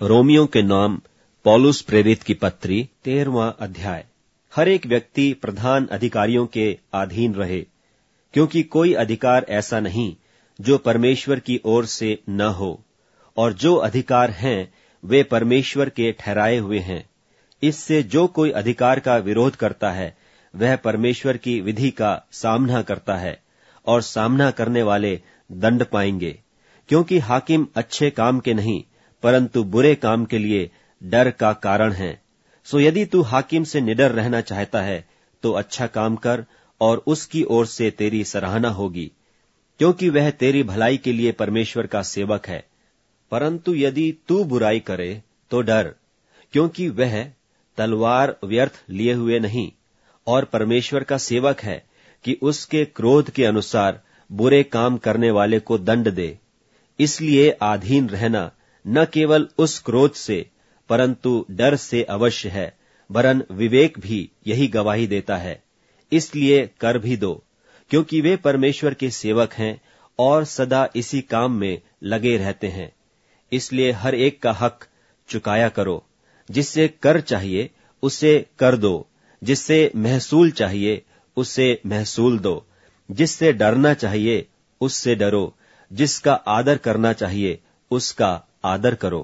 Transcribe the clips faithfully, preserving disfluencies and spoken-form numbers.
Romeo के नाम पौलुस प्रेरित की पत्री, तेरहवां अध्याय। हर एक व्यक्ति प्रधान अधिकारियों के अधीन रहे, क्योंकि कोई अधिकार ऐसा नहीं जो परमेश्वर की ओर से न हो, और जो अधिकार हैं वे परमेश्वर के ठहराए हुए हैं। इससे जो कोई अधिकार का विरोध करता है वह परमेश्वर की विधि का सामना करता है, और सामना करने वाले दंड पाएंगे, क्योंकि हाकिम अच्छे काम के नहीं परंतु बुरे काम के लिए डर का कारण है। सो यदि तू हाकिम से निडर रहना चाहता है तो अच्छा काम कर, और उसकी ओर से तेरी सराहना होगी, क्योंकि वह तेरी भलाई के लिए परमेश्वर का सेवक है। परंतु यदि तू बुराई करे तो डर, क्योंकि वह तलवार व्यर्थ लिए हुए नहीं, और परमेश्वर का सेवक है कि उसके क्रोध के अनुसार बुरे काम करने वाले को दंड दे। इसलिए अधीन रहना न केवल उस क्रोध से परंतु डर से अवश्य है, वरन विवेक भी यही गवाही देता है। इसलिए कर भी दो, क्योंकि वे परमेश्वर के सेवक हैं और सदा इसी काम में लगे रहते हैं। इसलिए हर एक का हक चुकाया करो। जिससे कर चाहिए उसे कर दो, जिससे महसूल चाहिए उससे महसूल दो, जिससे डरना चाहिए उससे डरो, जिसका आदर करना चाहिए उसका आदर करो।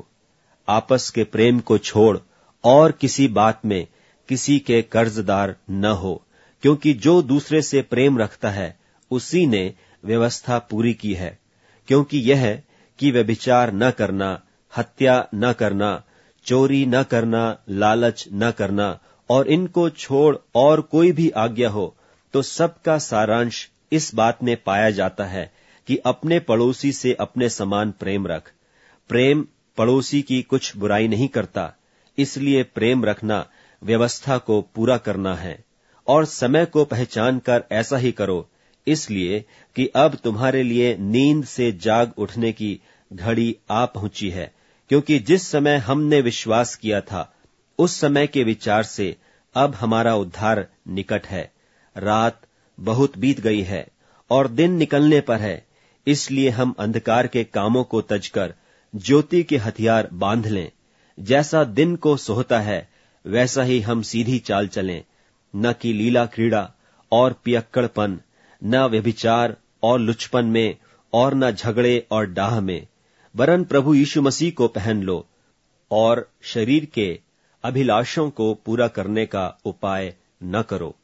आपस के प्रेम को छोड़ और किसी बात में किसी के कर्जदार न हो, क्योंकि जो दूसरे से प्रेम रखता है उसी ने व्यवस्था पूरी की है। क्योंकि यह कि व्यभिचार न करना, हत्या न करना, चोरी न करना, लालच न करना, और इनको छोड़ और कोई भी आज्ञा हो, तो सबका सारांश इस बात में पाया जाता है कि अपने पड़ोसी से अपने समान प्रेम रख। प्रेम पड़ोसी की कुछ बुराई नहीं करता, इसलिए प्रेम रखना व्यवस्था को पूरा करना है। और समय को पहचान कर ऐसा ही करो, इसलिए कि अब तुम्हारे लिए नींद से जाग उठने की घड़ी आ पहुंची है। क्योंकि जिस समय हमने विश्वास किया था उस समय के विचार से अब हमारा उद्धार निकट है। रात बहुत बीत गई है और दिन निकलने पर है, इसलिए हम अंधकार के कामों को तजकर ज्योति के हथियार बांध लें। जैसा दिन को सोहता है वैसा ही हम सीधी चाल चलें, न कि लीला क्रीड़ा और पियक्कड़पन, न व्यभिचार और लुचपन में, और न झगड़े और डाह में, वरन प्रभु यीशु मसीह को पहन लो और शरीर के अभिलाषों को पूरा करने का उपाय न करो।